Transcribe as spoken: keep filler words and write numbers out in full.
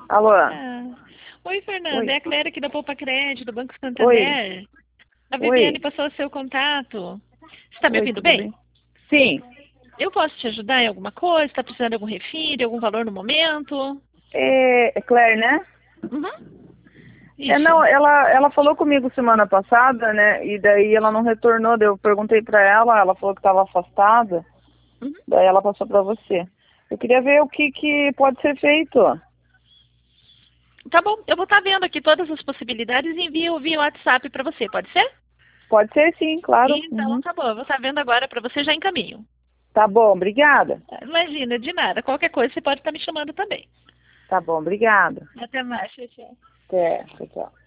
Alô? Ah. Oi, Fernanda. Oi. É a Cléria aqui da Poupa Crédito, do Banco Oi. Santander. A Viviane Oi. passou o seu contato. Você está me Oi, ouvindo tudo bem? bem? Sim. Eu posso te ajudar em alguma coisa? Está precisando de algum refil, de algum valor no momento? É, é Claire, né? Uhum. É, Isso. não, ela, ela falou comigo semana passada, né? E daí ela não retornou. Daí eu perguntei pra ela, ela falou que estava afastada. Uhum. Daí ela passou pra você. Eu queria ver o que, que pode ser feito. Tá bom, eu vou estar vendo aqui todas as possibilidades e envio via WhatsApp para você, pode ser? Pode ser sim, claro. Então Uhum. tá bom, eu vou estar vendo agora para você já encaminho. Tá bom, obrigada. Imagina, de nada. Qualquer coisa você pode estar me chamando também. Tá bom, obrigada. Até mais, tchau, tchau. Até, tchau, tchau.